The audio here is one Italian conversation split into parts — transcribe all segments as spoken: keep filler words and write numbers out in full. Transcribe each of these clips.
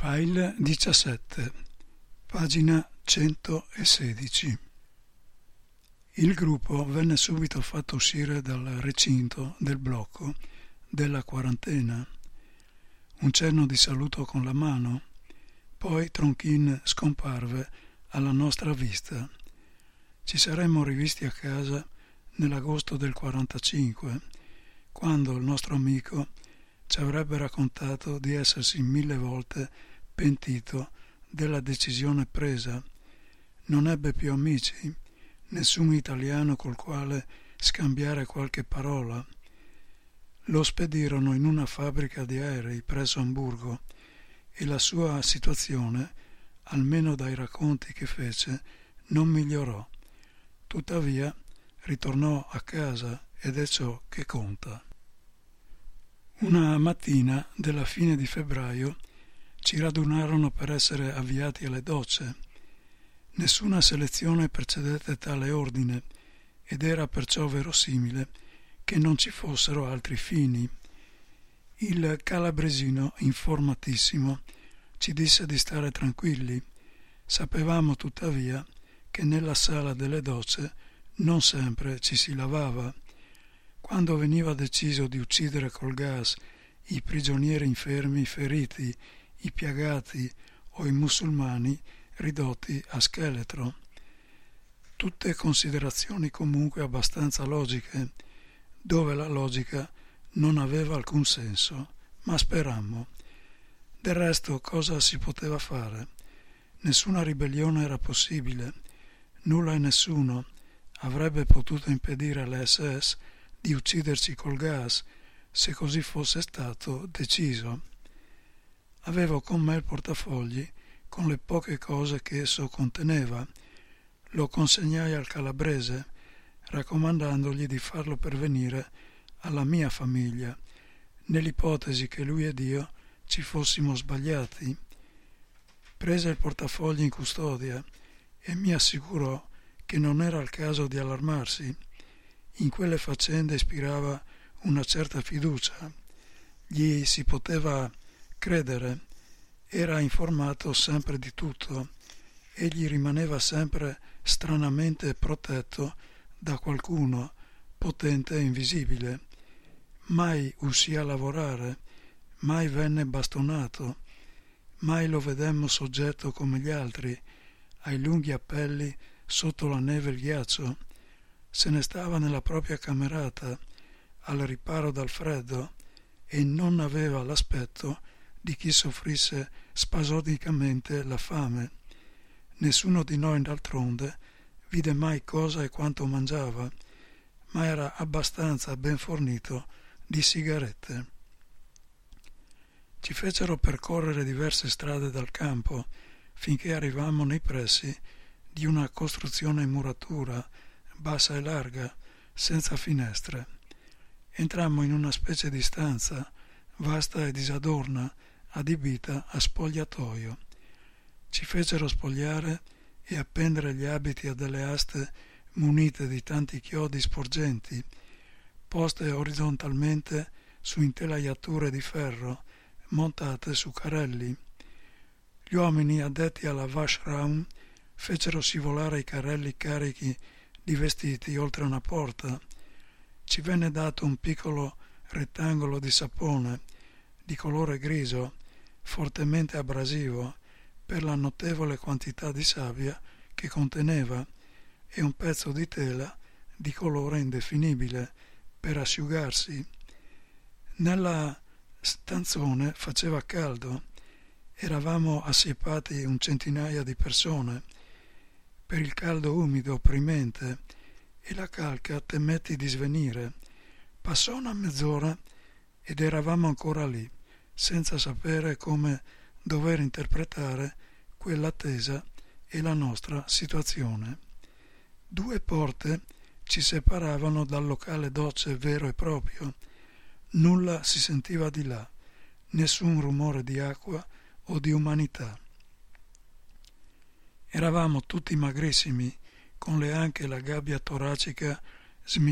File diciassette, pagina centosedici. Il gruppo venne subito fatto uscire dal recinto del blocco della quarantena. Un cenno di saluto con la mano, poi Tronchin scomparve alla nostra vista. Ci saremmo rivisti a casa nell'agosto del quarantacinque, quando il nostro amico ci avrebbe raccontato di essersi mille volte pentito della decisione presa. Non ebbe più amici, nessun italiano col quale scambiare qualche parola. Lo spedirono in una fabbrica di aerei presso Amburgo e la sua situazione, almeno dai racconti che fece, non migliorò. Tuttavia ritornò a casa ed è ciò che conta. Una mattina della fine di febbraio ci radunarono per essere avviati alle docce. Nessuna selezione precedette tale ordine ed era perciò verosimile che non ci fossero altri fini. Il calabresino, informatissimo, ci disse di stare tranquilli. Sapevamo tuttavia che nella sala delle docce non sempre ci si lavava. Quando veniva deciso di uccidere col gas i prigionieri infermi, feriti, i piagati o i musulmani ridotti a scheletro. Tutte considerazioni comunque abbastanza logiche, dove la logica non aveva alcun senso, ma sperammo. Del resto cosa si poteva fare? Nessuna ribellione era possibile, nulla e nessuno avrebbe potuto impedire alle S S di ucciderci col gas, se così fosse stato deciso. Avevo con me il portafogli con le poche cose che esso conteneva. Lo consegnai al calabrese, raccomandandogli di farlo pervenire alla mia famiglia, nell'ipotesi che lui ed io ci fossimo sbagliati. Prese il portafogli in custodia e mi assicurò che non era il caso di allarmarsi. In quelle faccende ispirava una certa fiducia. Gli si poteva credere, era informato sempre di tutto, egli rimaneva sempre stranamente protetto da qualcuno, potente e invisibile. Mai uscì a lavorare, mai venne bastonato, mai lo vedemmo soggetto come gli altri, ai lunghi appelli sotto la neve e il ghiaccio. Se ne stava nella propria camerata, al riparo dal freddo, e non aveva l'aspetto di chi soffrisse spasodicamente la fame. Nessuno di noi, d'altronde, vide mai cosa e quanto mangiava, ma era abbastanza ben fornito di sigarette. Ci fecero percorrere diverse strade dal campo, finché arrivammo nei pressi di una costruzione in muratura, bassa e larga, senza finestre. Entrammo in una specie di stanza, vasta e disadorna, adibita a spogliatoio. Ci fecero spogliare e appendere gli abiti a delle aste munite di tanti chiodi sporgenti, poste orizzontalmente su intelaiature di ferro, montate su carrelli. Gli uomini addetti alla washroom fecero scivolare i carrelli carichi di vestiti oltre una porta. Ci venne dato un piccolo rettangolo di sapone di colore grigio, fortemente abrasivo per la notevole quantità di sabbia che conteneva, e un pezzo di tela di colore indefinibile per asciugarsi. Nella stanzone faceva caldo, eravamo assiepati un centinaio di persone. Per il caldo umido opprimente e la calca temetti di svenire. Passò una mezz'ora ed eravamo ancora lì, senza sapere come dover interpretare quell'attesa e la nostra situazione. Due porte ci separavano dal locale docce vero e proprio. Nulla si sentiva di là, nessun rumore di acqua o di umanità. Eravamo tutti magrissimi, con le anche e la gabbia toracica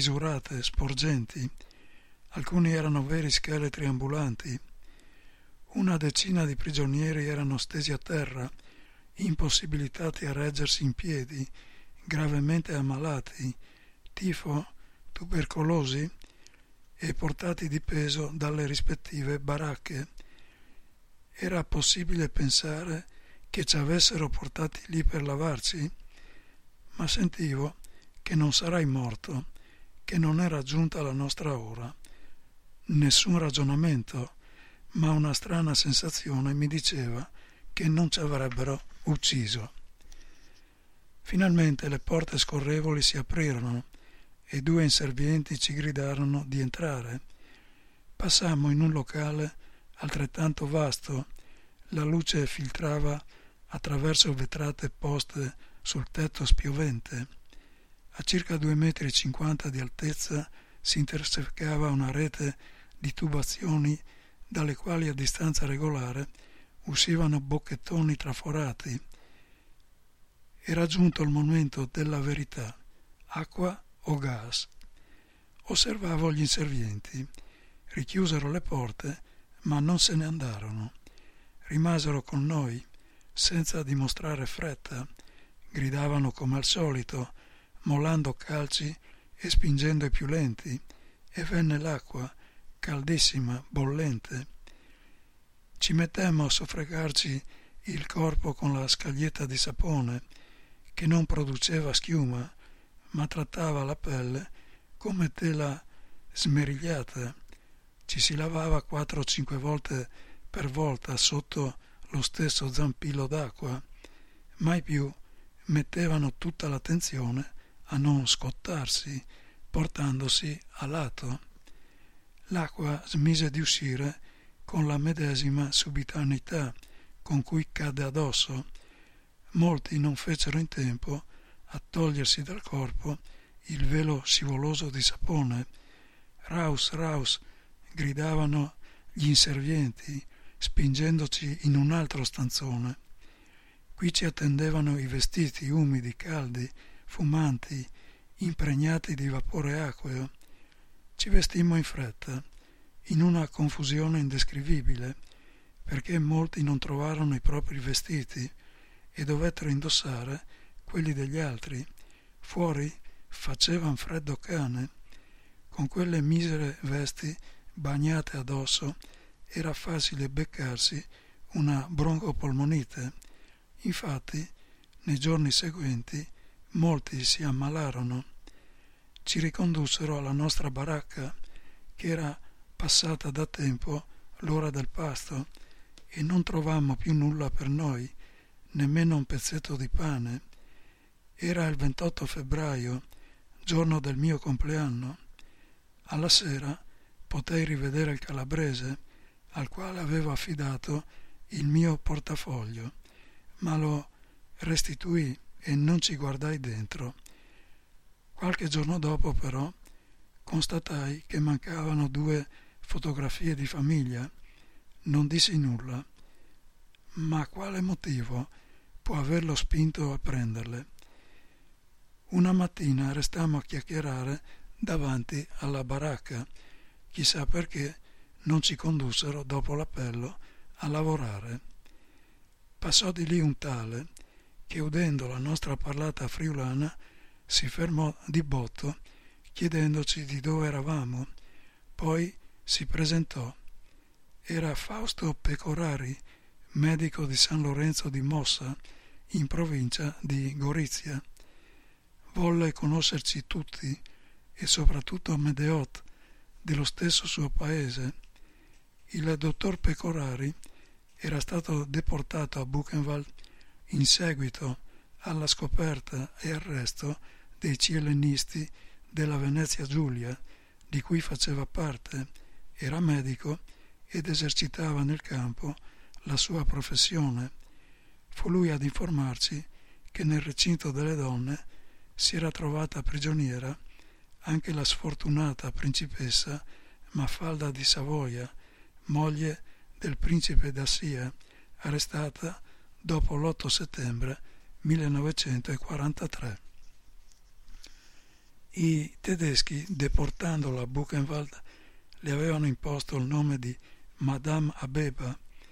smisurate, sporgenti. Alcuni erano veri scheletri ambulanti. Una decina di prigionieri erano stesi a terra, impossibilitati a reggersi in piedi, gravemente ammalati, tifo, tubercolosi e portati di peso dalle rispettive baracche. Era possibile pensare che ci avessero portati lì per lavarci? Ma sentivo che non sarei morto, che non era giunta la nostra ora. Nessun ragionamento, ma una strana sensazione mi diceva che non ci avrebbero ucciso. Finalmente le porte scorrevoli si aprirono e due inservienti ci gridarono di entrare. Passammo in un locale altrettanto vasto, la luce filtrava attraverso vetrate poste sul tetto spiovente. A circa due metri e cinquanta di altezza si intersecava una rete di tubazioni dalle quali a distanza regolare uscivano bocchettoni traforati. Era giunto il momento della verità, acqua o gas. Osservavo gli inservienti. Richiusero le porte, ma non se ne andarono. Rimasero con noi, senza dimostrare fretta. Gridavano come al solito, mollando calci e spingendo i più lenti, e venne l'acqua, caldissima, bollente. Ci mettemmo a soffregarci il corpo con la scaglietta di sapone, che non produceva schiuma, ma trattava la pelle come tela smerigliata. Ci si lavava quattro o cinque volte per volta sotto lo stesso zampillo d'acqua. Mai più mettevano tutta l'attenzione a non scottarsi, portandosi a lato. L'acqua smise di uscire con la medesima subitaneità con cui cadde addosso. Molti non fecero in tempo a togliersi dal corpo il velo scivoloso di sapone. Raus, raus, gridavano gli inservienti, spingendoci in un altro stanzone. Qui ci attendevano i vestiti umidi, caldi, fumanti, impregnati di vapore acqueo. Ci vestimmo in fretta, in una confusione indescrivibile, perché molti non trovarono i propri vestiti e dovettero indossare quelli degli altri. Fuori facevan freddo cane. Con quelle misere vesti bagnate addosso era facile beccarsi una broncopolmonite. Infatti, nei giorni seguenti, molti si ammalarono. Ci ricondussero alla nostra baracca, che era passata da tempo l'ora del pasto, e non trovammo più nulla per noi, nemmeno un pezzetto di pane. Era il ventotto febbraio, giorno del mio compleanno. Alla sera potei rivedere il calabrese, al quale avevo affidato il mio portafoglio, ma lo restituì e non ci guardai dentro. Qualche giorno dopo, però, constatai che mancavano due fotografie di famiglia. Non dissi nulla, ma quale motivo può averlo spinto a prenderle? Una mattina restammo a chiacchierare davanti alla baracca, chissà perché non ci condussero dopo l'appello a lavorare. Passò di lì un tale che, udendo la nostra parlata friulana, si fermò di botto chiedendoci di dove eravamo. Poi si presentò. Era Fausto Pecorari, medico di San Lorenzo di Mossa, in provincia di Gorizia. Volle conoscerci tutti e soprattutto Medeot, dello stesso suo paese. Il dottor Pecorari era stato deportato a Buchenwald in seguito alla scoperta e arresto dei cilenisti della Venezia Giulia, di cui faceva parte. Era medico ed esercitava nel campo la sua professione. Fu lui ad informarci che nel recinto delle donne si era trovata prigioniera anche la sfortunata principessa Mafalda di Savoia, moglie del principe d'Assia, arrestata dopo l'otto settembre millenovecentoquarantatré. I tedeschi, deportandola a Buchenwald, le avevano imposto il nome di Madame Abeba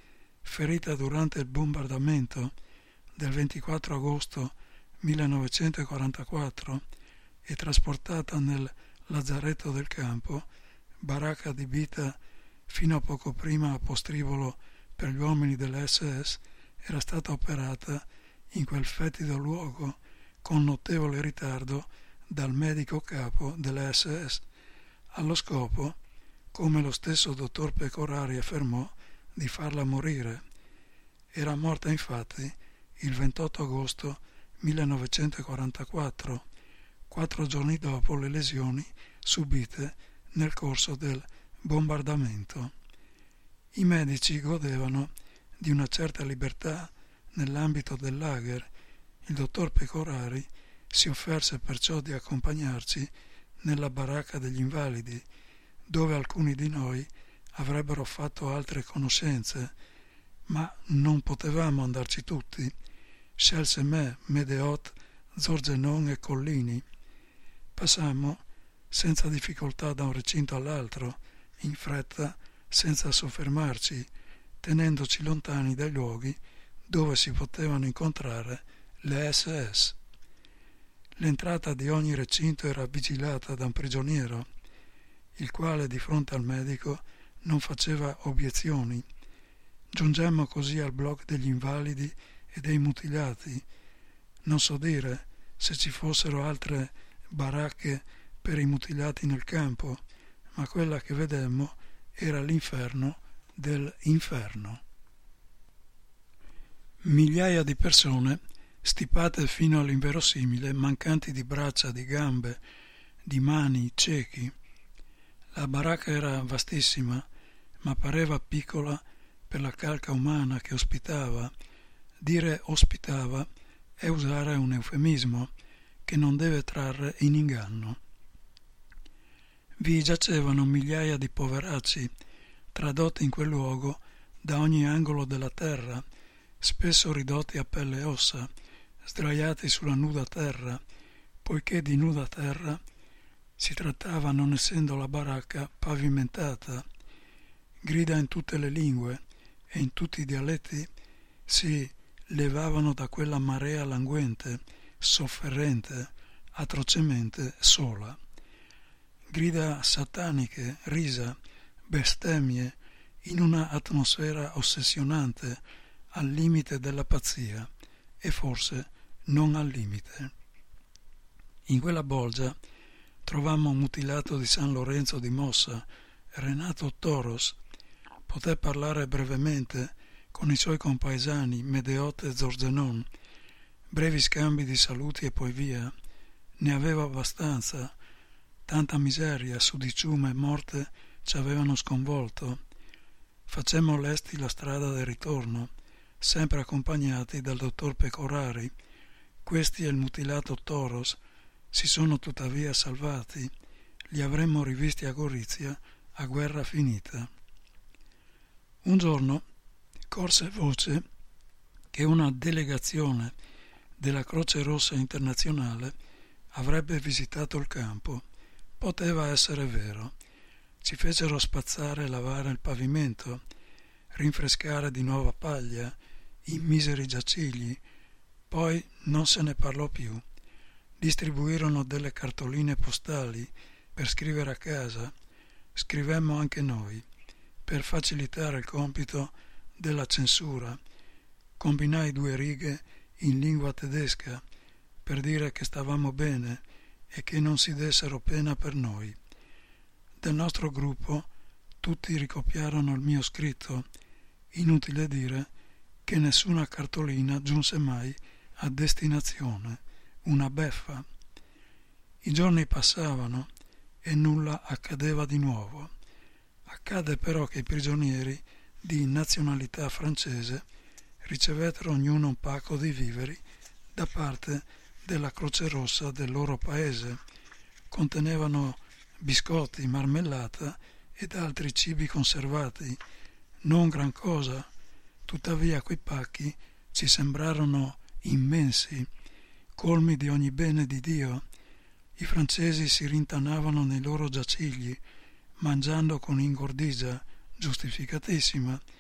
ferita durante il bombardamento del ventiquattro agosto millenovecentoquarantaquattro e trasportata nel lazzaretto del campo, baracca adibita fino a poco prima a postribolo per gli uomini dell'esse esse, era stata operata in quel fetido luogo con notevole ritardo dal medico capo dell'esse esse, allo scopo, come lo stesso dottor Pecorari affermò, di farla morire. Era morta infatti il ventotto agosto millenovecentoquarantaquattro, quattro giorni dopo le lesioni subite nel corso del bombardamento. I medici godevano di una certa libertà nell'ambito del lager. Il dottor Pecorari si offerse perciò di accompagnarci nella baracca degli invalidi, dove alcuni di noi avrebbero fatto altre conoscenze, ma non potevamo andarci tutti. Scelse me, Medeot, Zorzenon e Collini. Passammo senza difficoltà da un recinto all'altro, in fretta, senza soffermarci, tenendoci lontani dai luoghi dove si potevano incontrare le esse esse. L'entrata di ogni recinto era vigilata da un prigioniero, il quale di fronte al medico non faceva obiezioni. Giungemmo così al blocco degli invalidi e dei mutilati. Non so dire se ci fossero altre baracche per i mutilati nel campo, ma quella che vedemmo era l'inferno dell'inferno. Migliaia di persone, stipate fino all'inverosimile, mancanti di braccia, di gambe, di mani, ciechi. La baracca era vastissima, ma pareva piccola per la calca umana che ospitava. Dire ospitava è usare un eufemismo che non deve trarre in inganno. Vi giacevano migliaia di poveracci, tradotti in quel luogo da ogni angolo della terra, spesso ridotti a pelle e ossa, sdraiati sulla nuda terra, poiché di nuda terra si trattava non essendo la baracca pavimentata. Grida in tutte le lingue e in tutti i dialetti si levavano da quella marea languente, sofferente, atrocemente sola. Grida sataniche, risa, bestemmie, in una atmosfera ossessionante, al limite della pazzia, e forse non al limite. In quella bolgia trovammo un mutilato di San Lorenzo di Mossa, Renato Toros. Poté parlare brevemente con i suoi compaesani Medeot e Zorzenon, brevi scambi di saluti e poi via. Ne aveva abbastanza. Tanta miseria, sudiciume e morte ci avevano sconvolto. Facemmo lesti la strada del ritorno, sempre accompagnati dal dottor Pecorari. Questi e il mutilato Toros si sono tuttavia salvati. Li avremmo rivisti a Gorizia a guerra finita. Un giorno corse voce che una delegazione della Croce Rossa Internazionale avrebbe visitato il campo. Poteva essere vero. Ci fecero spazzare e lavare il pavimento, rinfrescare di nuova paglia i miseri giacigli, poi non se ne parlò più. Distribuirono delle cartoline postali per scrivere a casa. Scrivemmo anche noi, per facilitare il compito della censura. Combinai due righe in lingua tedesca per dire che stavamo bene e che non si dessero pena per noi. Del nostro gruppo tutti ricopiarono il mio scritto. Inutile dire che nessuna cartolina giunse mai a destinazione. Una beffa. I giorni passavano e nulla accadeva di nuovo. Accade però che i prigionieri di nazionalità francese ricevettero ognuno un pacco di viveri da parte della Croce Rossa del loro paese. Contenevano biscotti, marmellata ed altri cibi conservati. Non gran cosa, tuttavia quei pacchi ci sembrarono immensi, colmi di ogni bene di Dio. I francesi si rintanavano nei loro giacigli, mangiando con ingordigia giustificatissima,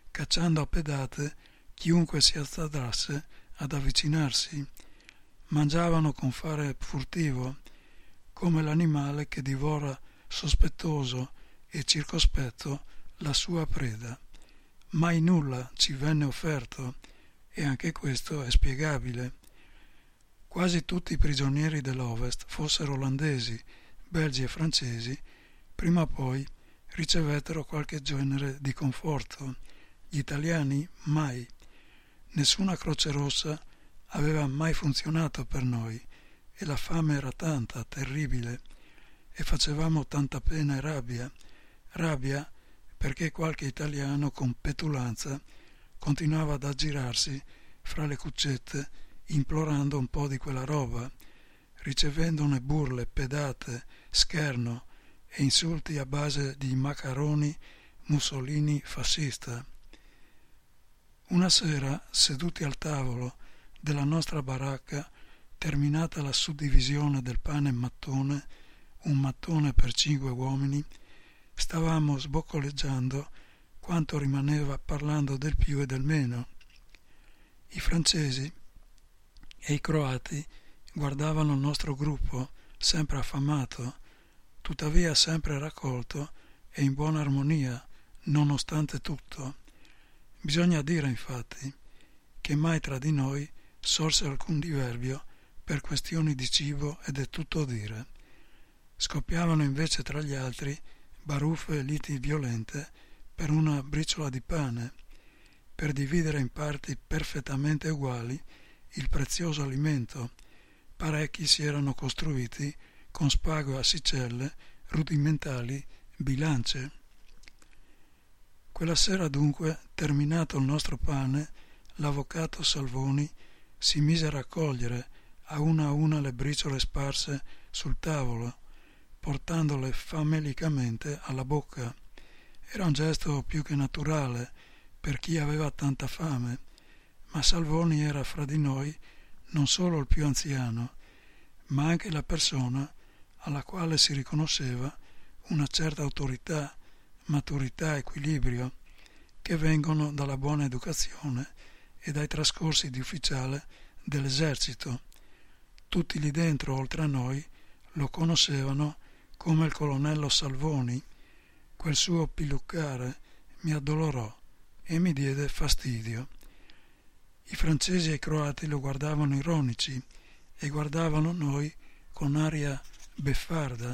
cacciando a pedate chiunque si azzardasse ad avvicinarsi. Mangiavano con fare furtivo, come l'animale che divora sospettoso e circospetto la sua preda. Mai nulla ci venne offerto, e anche questo è spiegabile. Quasi tutti i prigionieri dell'Ovest, fossero olandesi, belgi e francesi, prima o poi ricevettero qualche genere di conforto. Gli italiani mai. Nessuna Croce Rossa aveva mai funzionato per noi, e la fame era tanta, terribile, e facevamo tanta pena e rabbia, rabbia perché qualche italiano con petulanza continuava ad aggirarsi fra le cuccette implorando un po' di quella roba, ricevendone burle, pedate, scherno e insulti a base di macaroni, Mussolini fascista. Una sera, seduti al tavolo della nostra baracca, terminata la suddivisione del pane in mattone, un mattone per cinque uomini, stavamo sboccoleggiando quanto rimaneva parlando del più e del meno. I francesi e i croati guardavano il nostro gruppo, sempre affamato, tuttavia sempre raccolto e in buona armonia, nonostante tutto. Bisogna dire, infatti, che mai tra di noi sorse alcun diverbio per questioni di cibo ed è tutto dire. Scoppiavano invece tra gli altri baruffe e liti violente per una briciola di pane, per dividere in parti perfettamente uguali il prezioso alimento. Parecchi si erano costruiti con spago e assicelle rudimentali bilance. Quella sera dunque, terminato il nostro pane, l'avvocato Salvoni si mise a raccogliere a una a una le briciole sparse sul tavolo, portandole famelicamente alla bocca. Era un gesto più che naturale per chi aveva tanta fame, ma Salvoni era fra di noi non solo il più anziano, ma anche la persona alla quale si riconosceva una certa autorità, maturità, equilibrio, che vengono dalla buona educazione e dai trascorsi di ufficiale dell'esercito. Tutti lì dentro, oltre a noi, lo conoscevano come il colonnello Salvoni. Quel suo piluccare mi addolorò e mi diede fastidio. I francesi e i croati lo guardavano ironici e guardavano noi con aria beffarda.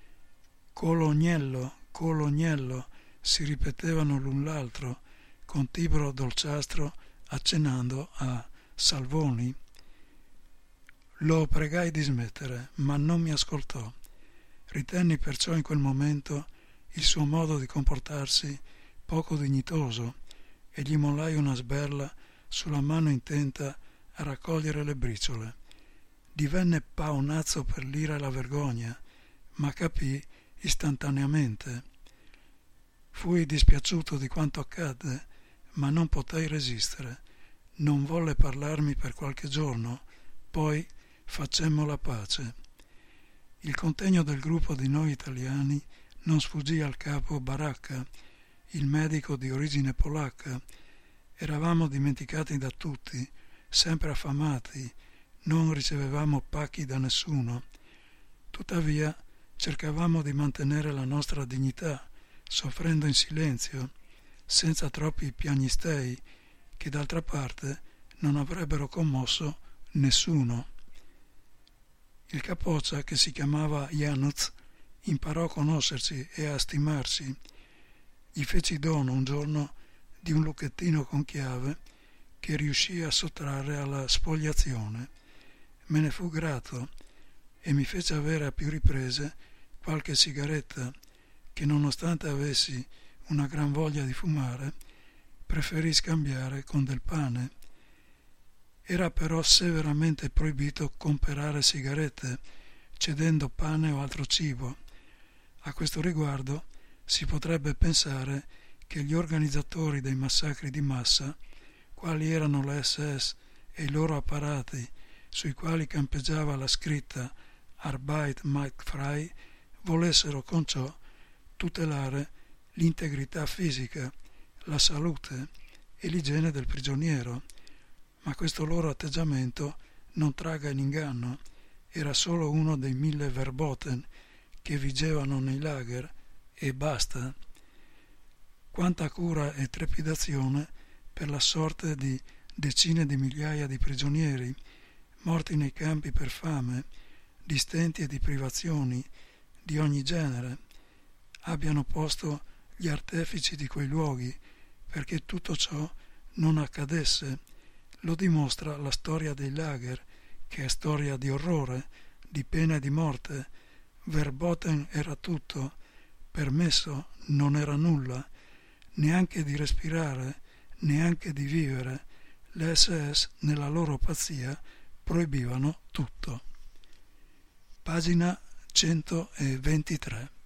Colognello, Colognello, si ripetevano l'un l'altro con tibro dolciastro accennando a Salvoni. Lo pregai di smettere, ma non mi ascoltò. Ritenni perciò in quel momento il suo modo di comportarsi poco dignitoso e gli mollai una sberla sulla mano intenta a raccogliere le briciole. Divenne paonazzo per l'ira e la vergogna, ma capì istantaneamente. Fui dispiaciuto di quanto accadde, ma non potei resistere. Non volle parlarmi per qualche giorno, poi facemmo la pace. Il contegno del gruppo di noi italiani non sfuggì al capo Baracca, il medico di origine polacca. Eravamo dimenticati da tutti, sempre affamati, non ricevevamo pacchi da nessuno. Tuttavia cercavamo di mantenere la nostra dignità, soffrendo in silenzio, senza troppi piagnistei, che d'altra parte non avrebbero commosso nessuno. Il capoccia, che si chiamava Janusz, imparò a conoscerci e a stimarsi. Gli feci dono un giorno di un lucchettino con chiave che riuscì a sottrarre alla spoliazione. Me ne fu grato e mi fece avere a più riprese qualche sigaretta che, nonostante avessi una gran voglia di fumare, preferì scambiare con del pane. Era però severamente proibito comperare sigarette, cedendo pane o altro cibo. A questo riguardo si potrebbe pensare che gli organizzatori dei massacri di massa, quali erano l'esse esse e i loro apparati, sui quali campeggiava la scritta Arbeit macht frei, volessero con ciò tutelare l'integrità fisica, la salute e l'igiene del prigioniero, ma questo loro atteggiamento non traga in inganno, era solo uno dei mille verboten che vigevano nei lager e basta. Quanta cura e trepidazione per la sorte di decine di migliaia di prigionieri morti nei campi per fame, di stenti e di privazioni di ogni genere, abbiano posto gli artefici di quei luoghi perché tutto ciò non accadesse, lo dimostra la storia dei lager, che è storia di orrore, di pena e di morte. Verboten era tutto, permesso non era nulla, neanche di respirare, neanche di vivere. Le esse esse, nella loro pazzia, proibivano tutto. Pagina centoventitré.